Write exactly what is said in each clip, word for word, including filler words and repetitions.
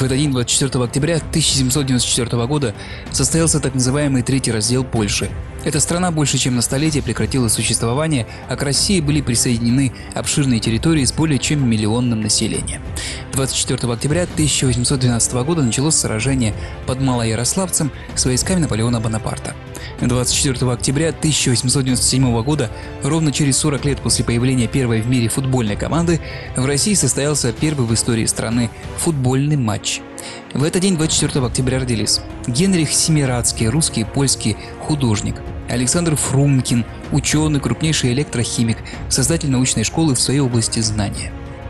этот день, двадцать четвёртого октября тысяча семьсот девяносто четвёртого года, состоялся так называемый Третий раздел Польши. Эта страна больше чем на столетие прекратила существование, а к России были присоединены обширные территории с более чем миллионным населением. двадцать четвёртого октября тысяча восемьсот двенадцатого года началось сражение под Малоярославцем с войсками Наполеона Бонапарта. двадцать четвёртого октября тысяча восемьсот девяносто седьмого года, ровно через сорок лет после появления первой в мире футбольной команды, в России состоялся первый в истории страны футбольный матч. В этот день, двадцать четвёртого октября, родились Генрих Семирадский, русский и польский художник; Александр Фрумкин, ученый, крупнейший электрохимик, создатель научной школы в своей области знания.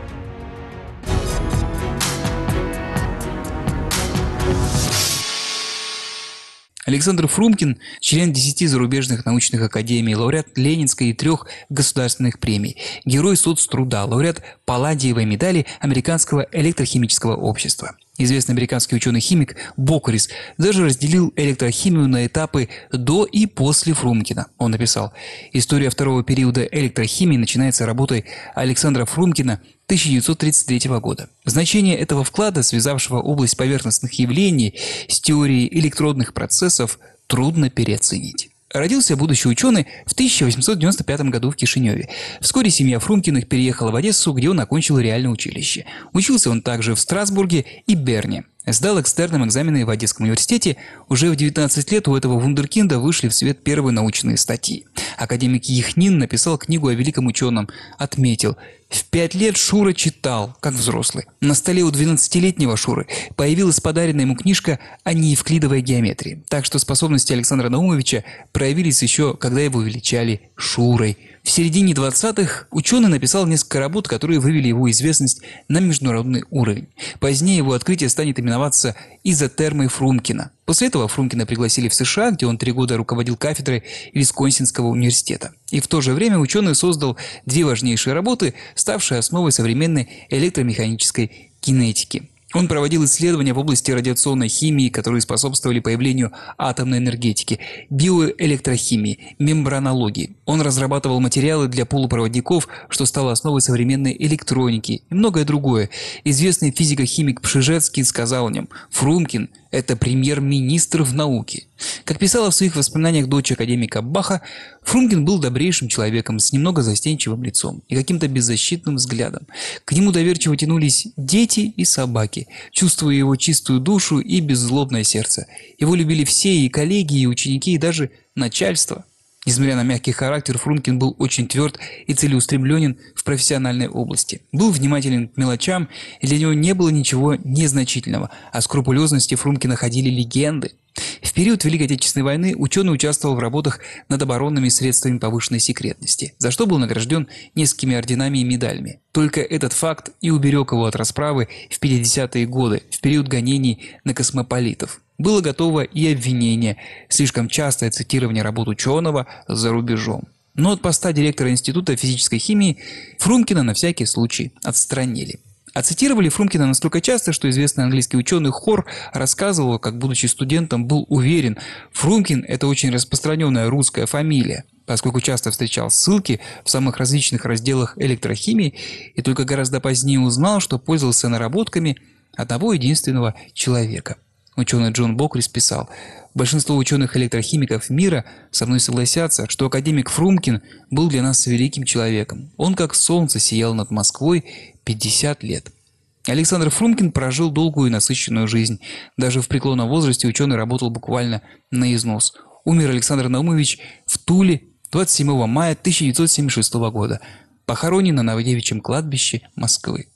Александр Фрумкин – член десяти зарубежных научных академий, лауреат Ленинской и трех государственных премий, герой соцтруда, лауреат Палладиевой медали Американского электрохимического общества. Известный американский ученый-химик Бокрис даже разделил электрохимию на этапы до и после Фрумкина. Он написал: «История второго периода электрохимии начинается работой Александра Фрумкина тысяча девятьсот тридцать третьего года. Значение этого вклада, связавшего область поверхностных явлений с теорией электродных процессов, трудно переоценить». Родился будущий ученый в тысяча восемьсот девяносто пятом году в Кишиневе. Вскоре семья Фрумкиных переехала в Одессу, где он окончил реальное училище. Учился он также в Страсбурге и Берне. Сдал экстерном экзамены в Одесском университете. Уже в девятнадцать лет у этого вундеркинда вышли в свет первые научные статьи. Академик Яхнин написал книгу о великом ученом. Отметил: в пять лет Шура читал, как взрослый. На столе у двенадцатилетнего Шуры появилась подаренная ему книжка о неевклидовой геометрии. Так что способности Александра Наумовича проявились еще, когда его величали Шурой. В середине двадцатых ученый написал несколько работ, которые вывели его известность на международный уровень. Позднее его открытие станет именоваться изотермой Фрумкина. После этого Фрумкина пригласили в США, где он три года руководил кафедрой Висконсинского университета. И в то же время ученый создал две важнейшие работы, ставшие основой современной электромеханической кинетики. Он проводил исследования в области радиационной химии, которые способствовали появлению атомной энергетики, биоэлектрохимии, мембранологии. Он разрабатывал материалы для полупроводников, что стало основой современной электроники, и многое другое. Известный физико-химик Пшижецкий сказал о нем: «Фрумкин – это премьер-министр в науке». Как писала в своих воспоминаниях дочь академика Баха, Фрумкин был добрейшим человеком с немного застенчивым лицом и каким-то беззащитным взглядом. К нему доверчиво тянулись дети и собаки, чувствуя его чистую душу и беззлобное сердце. Его любили все, и коллеги, и ученики, и даже начальство. Несмотря на мягкий характер, Фрумкин был очень тверд и целеустремленен в профессиональной области. Был внимателен к мелочам, и для него не было ничего незначительного. О скрупулезности Фрумкина ходили легенды. В период Великой Отечественной войны ученый участвовал в работах над оборонными средствами повышенной секретности, за что был награжден несколькими орденами и медалями. Только этот факт и уберег его от расправы в пятидесятые годы, в период гонений на космополитов. Было готово и обвинение, слишком частое цитирование работ ученого за рубежом. Но от поста директора Института физической химии Фрумкина на всякий случай отстранили. А цитировали Фрумкина настолько часто, что известный английский ученый Хор рассказывал, как, будучи студентом, был уверен: Фрумкин – это очень распространенная русская фамилия, поскольку часто встречал ссылки в самых различных разделах электрохимии и только гораздо позднее узнал, что пользовался наработками одного единственного человека. Ученый Джон Бокрис писал: «Большинство ученых-электрохимиков мира со мной согласятся, что академик Фрумкин был для нас великим человеком. Он как солнце сиял над Москвой пятьдесят лет». Александр Фрумкин прожил долгую и насыщенную жизнь. Даже в преклонном возрасте ученый работал буквально на износ. Умер Александр Наумович в Туле двадцать седьмого мая тысяча девятьсот семьдесят шестого года. Похоронен на Новодевичьем кладбище Москвы.